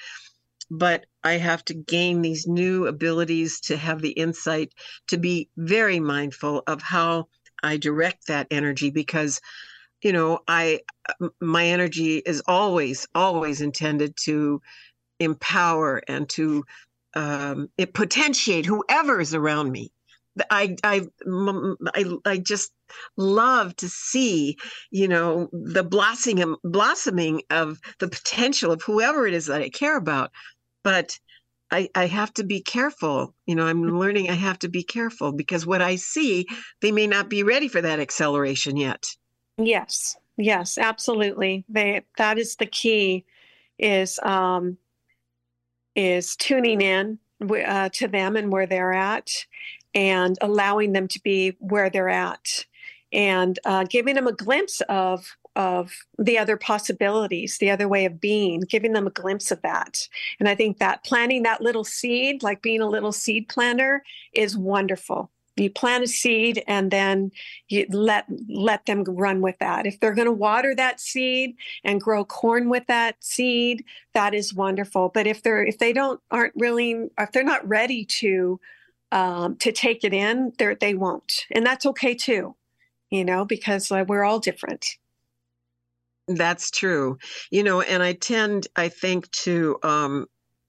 But I have to gain these new abilities to have the insight to be very mindful of how I direct that energy because, you know, I, my energy is always, always intended to empower and to um, it potentiate whoever is around me. I, I, I, I just love to see, you know, the blossoming, blossoming of the potential of whoever it is that I care about. But I, I have to be careful. You know, I'm learning I have to be careful because what I see, they may not be ready for that acceleration yet. Yes, yes, absolutely. They that is the key is um, is tuning in uh, to them and where they're at, and allowing them to be where they're at, and uh, giving them a glimpse of of the other possibilities, the other way of being, giving them a glimpse of that. And I think that planting that little seed, like being a little seed planter, is wonderful. You plant a seed and then you let let them run with that. If they're going to water that seed and grow corn with that seed, that is wonderful. But if they're if they don't aren't really if they're not ready to um, to take it in, they they won't, and that's okay too. You know, because uh, we're all different. That's true. You know, and I tend, I think, to um,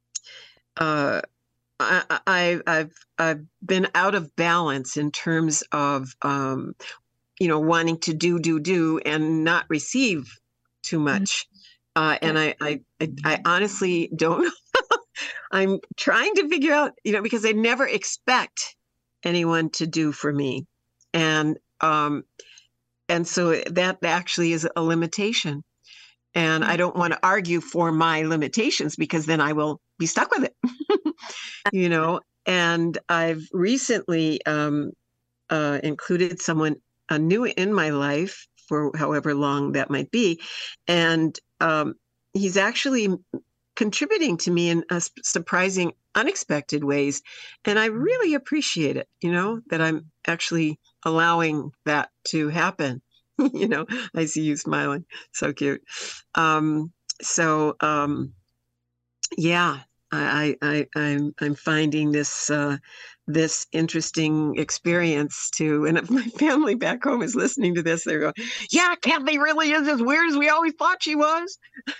uh, I, I, I've I've been out of balance in terms of um, you know, wanting to do, do, do, and not receive too much. Uh, and I, I, I, I honestly don't. I'm trying to figure out, you know, because I never expect anyone to do for me, and um, and so that actually is a limitation. And I don't want to argue for my limitations because then I will be stuck with it, you know. And I've recently um, uh, included someone uh, new in my life for however long that might be, and um, he's actually contributing to me in a surprising, unexpected ways, and I really appreciate it. You know that I'm actually allowing that to happen. You know, I see you smiling. So cute. Um, so um, yeah, I, I, I, I'm, I'm finding this, uh, this interesting experience too. And if my family back home is listening to this, they're going, yeah, Kathy really is as weird as we always thought she was.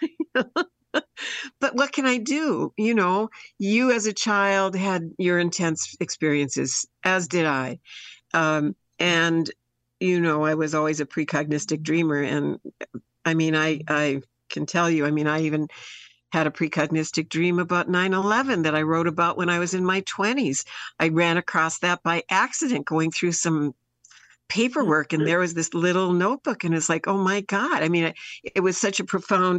But what can I do? You know, you as a child had your intense experiences, as did I. Um, and, you know, I was always a precognistic dreamer. And I mean, I, I can tell you, I mean, I even had a precognistic dream about nine eleven that I wrote about when I was in my twenties. I ran across that by accident going through some paperwork, and there was this little notebook, and it's like, oh my God. I mean, it, it was such a profound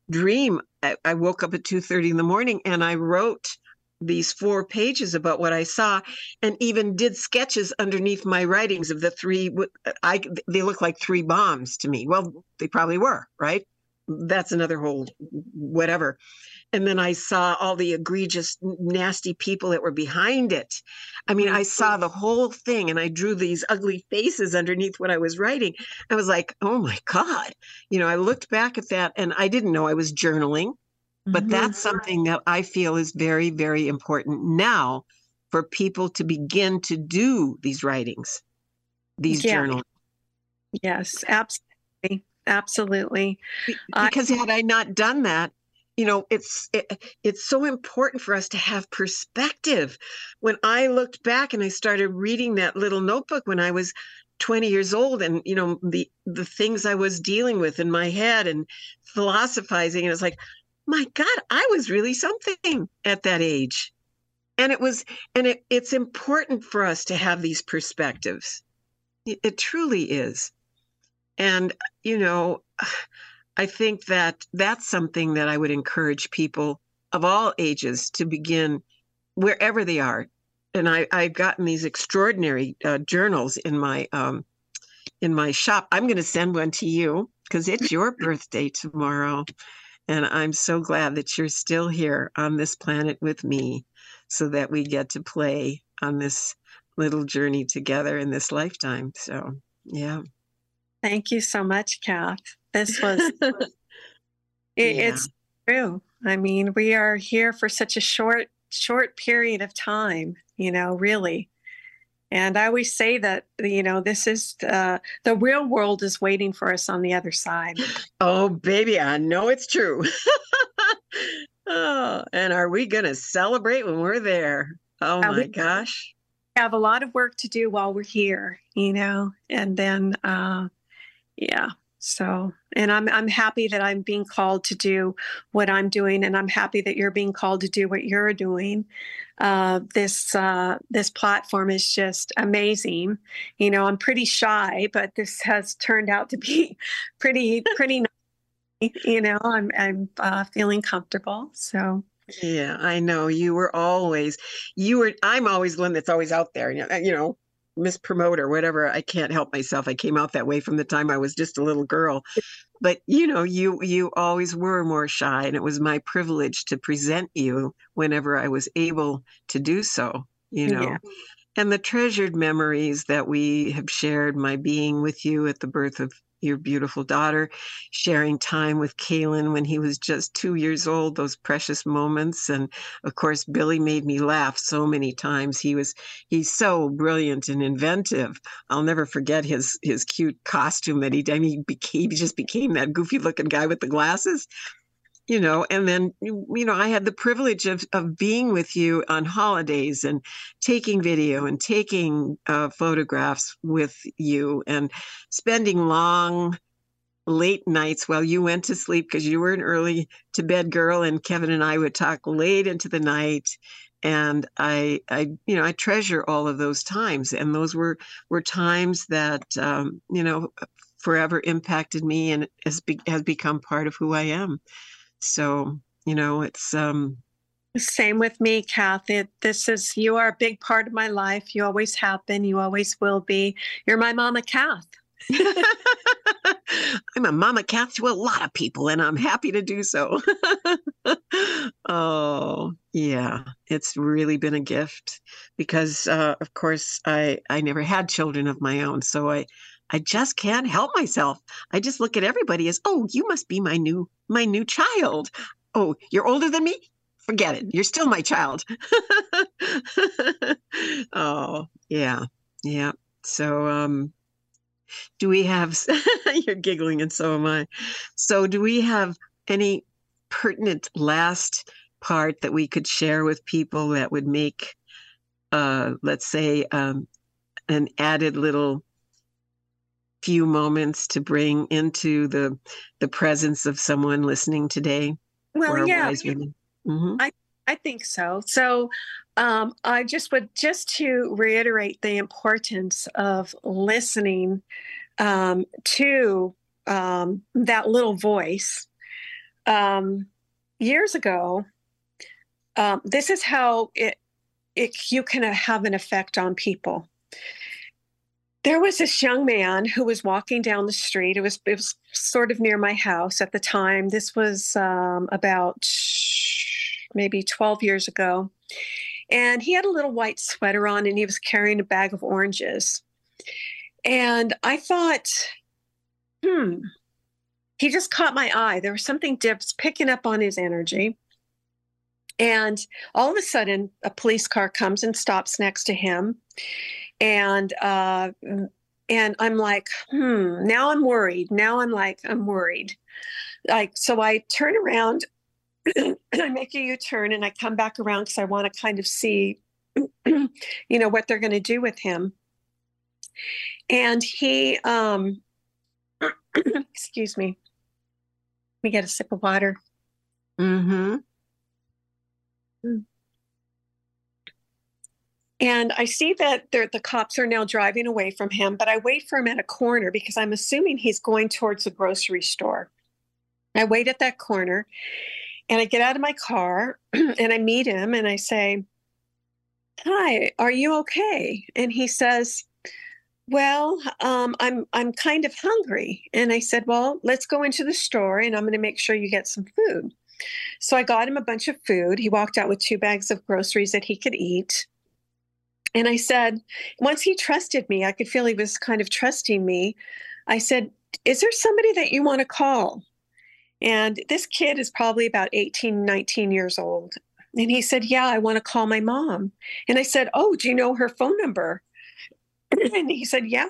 dream, I, I woke up at two thirty in the morning and I wrote these four pages about what I saw, and even did sketches underneath my writings of the three. I they look like three bombs to me. Well, they probably were, right? That's another whole whatever. And then I saw all the egregious, nasty people that were behind it. I mean, I saw the whole thing, and I drew these ugly faces underneath what I was writing. I was like, oh my God. You know, I looked back at that and I didn't know I was journaling, but Mhm. that's something that I feel is very, very important now for people to begin to do these writings, these Yeah. journals. Yes, absolutely. Absolutely. Be- I because had I not done that, you know, it's it, it's so important for us to have perspective. When I looked back and I started reading that little notebook when I was twenty years old, and you know the the things I was dealing with in my head and philosophizing, and it's like, my God, I was really something at that age. And it was, and it, it's important for us to have these perspectives. It, it truly is. And, you know, I think that that's something that I would encourage people of all ages to begin wherever they are. And I, I've gotten these extraordinary uh, journals in my um, in my shop. I'm going to send one to you because it's your birthday tomorrow, and I'm so glad that you're still here on this planet with me, so that we get to play on this little journey together in this lifetime. So, yeah. Thank you so much, Kath. This was it, Yeah. it's true. I mean, we are here for such a short short period of time, you know, really. And I always say that, you know, this is uh, the real world is waiting for us on the other side. Oh, baby, I know it's true. Oh, and are we going to celebrate when we're there? Oh Uh, we my gosh. have a lot of work to do while we're here, you know, and then, uh, yeah. So, and I'm I'm happy that I'm being called to do what I'm doing, and I'm happy that you're being called to do what you're doing. Uh, this uh, this platform is just amazing. You know, I'm pretty shy, but this has turned out to be pretty pretty nice. You know, I'm I'm uh, feeling comfortable. So Yeah, I know you were always, you were, I'm always the one that's always out there, you know, you know, Miss Promoter, whatever. I can't help myself. I came out that way from the time I was just a little girl. But you know, you you always were more shy, and it was my privilege to present you whenever I was able to do so, you yeah. know. And the treasured memories that we have shared, my being with you at the birth of your beautiful daughter, sharing time with Kalen when he was just two years old, those precious moments. And of course, Billy made me laugh so many times. He was, he's so brilliant and inventive. I'll never forget his, his cute costume that he did. He became, he just became that goofy looking guy with the glasses, you know. And then, you know, I had the privilege of, of being with you on holidays and taking video and taking uh, photographs with you and spending long late nights while you went to sleep because you were an early to bed girl, and Kevin and I would talk late into the night. And I, I, you know, I treasure all of those times, and those were were times that, um, you know, forever impacted me and has be, has become part of who I am. So, you know, it's um Same with me, Kath. It, this is, you are a big part of my life. You always have been. You always will be. You're my mama, Kath. I'm a mama cat to a lot of people, and I'm happy to do so. Oh, yeah, it's really been a gift because, uh, of course, I I never had children of my own, so I I just can't help myself. I just look at everybody as, oh, you must be my new my new child. Oh, you're older than me? Forget it. You're still my child. Oh, yeah, yeah. So, um, do we have, you're giggling and so am I. So, do we have any pertinent last part that we could share with people that would make, uh, let's say, um, an added little few moments to bring into the the presence of someone listening today, Well, or a yeah, wise woman? Mm-hmm. I I think so. So um, I just would just to reiterate the importance of listening um, to um, that little voice. um, years ago, um, this is how it, it you can have an effect on people. There was this young man who was walking down the street. It was it was sort of near my house at the time. This was um, about maybe twelve years ago. And he had a little white sweater on and he was carrying a bag of oranges. And I thought, hmm, he just caught my eye. There was something dips picking up on his energy. And all of a sudden, a police car comes and stops next to him. And uh, and I'm like, hmm, now I'm worried. Now I'm like, I'm worried. Like, so I turn around and I make a U-turn and I come back around because I want to kind of see, you know, what they're going to do with him. And he, um, excuse me, let me get a sip of water. Mm-hmm. And I see that the cops are now driving away from him, but I wait for him at a corner because I'm assuming he's going towards the grocery store. I wait at that corner and I get out of my car and I meet him and I say, "Hi, are you okay?" And he says, "Well, um, I'm I'm kind of hungry." And I said, "Well, let's go into the store and I'm going to make sure you get some food." So I got him a bunch of food. He walked out with two bags of groceries that he could eat. And I said, once he trusted me, I could feel he was kind of trusting me. I said, "Is there somebody that you want to call?" And this kid is probably about eighteen, nineteen years old. And he said, "Yeah, I want to call my mom." And I said, "Oh, do you know her phone number?" And he said, "Yeah."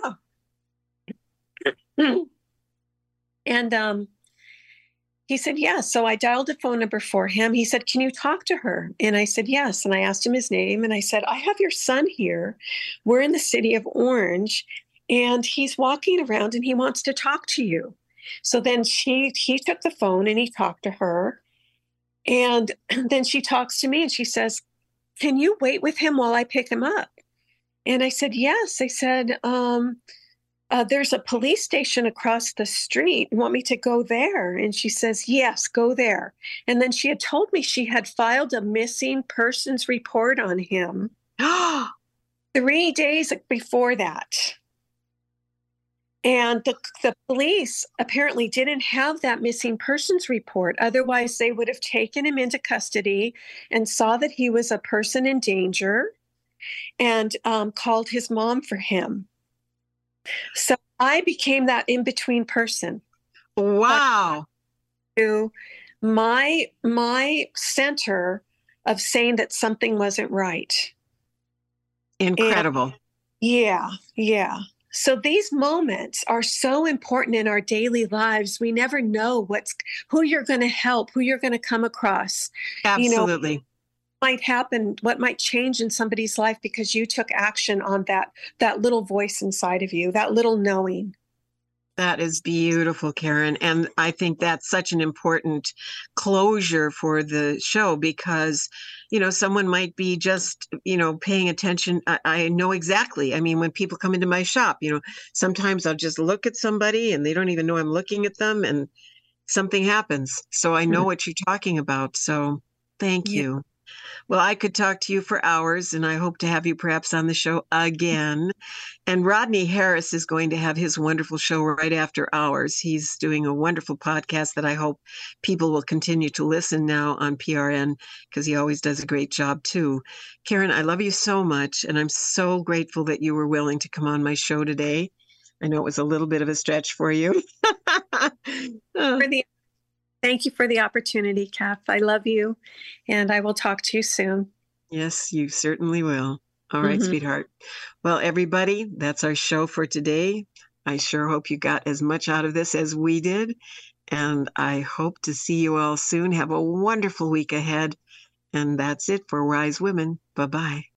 And um, he said, "Yeah." So I dialed a phone number for him. He said, "Can you talk to her?" And I said, "Yes." And I asked him his name. And I said, "I have your son here. We're in the city of Orange. And he's walking around and he wants to talk to you." So then she he took the phone and he talked to her. And then she talks to me and she says, "Can you wait with him while I pick him up?" And I said, "Yes." I said, um, uh, "There's a police station across the street. You want me to go there?" And she says, "Yes, go there." And then she had told me she had filed a missing persons report on him three days before that. And the, the police apparently didn't have that missing persons report. Otherwise, they would have taken him into custody and saw that he was a person in danger and um, called his mom for him. So I became that in-between person. Wow. To my my center of saying that something wasn't right. Incredible. And yeah, yeah. So these moments are so important in our daily lives. We never know what's who you're going to help, who you're going to come across. Absolutely. You know, might happen, what might change in somebody's life because you took action on that that little voice inside of you, that little knowing. That is beautiful, Karen. And I think that's such an important closure for the show because, you know, someone might be just, you know, paying attention. I, I know exactly. I mean, when people come into my shop, you know, sometimes I'll just look at somebody and they don't even know I'm looking at them and something happens. So I know mm-hmm. what you're talking about. So thank yeah. you. Well, I could talk to you for hours, and I hope to have you perhaps on the show again. And Rodney Harris is going to have his wonderful show right after ours. He's doing a wonderful podcast that I hope people will continue to listen now on P R N because he always does a great job too. Karen, I love you so much, and I'm so grateful that you were willing to come on my show today. I know it was a little bit of a stretch for you. For the Thank you for the opportunity, Kath. I love you, and I will talk to you soon. Yes, you certainly will. All right, mm-hmm. sweetheart. Well, everybody, that's our show for today. I sure hope you got as much out of this as we did, and I hope to see you all soon. Have a wonderful week ahead, and that's it for Wise Women. Bye-bye.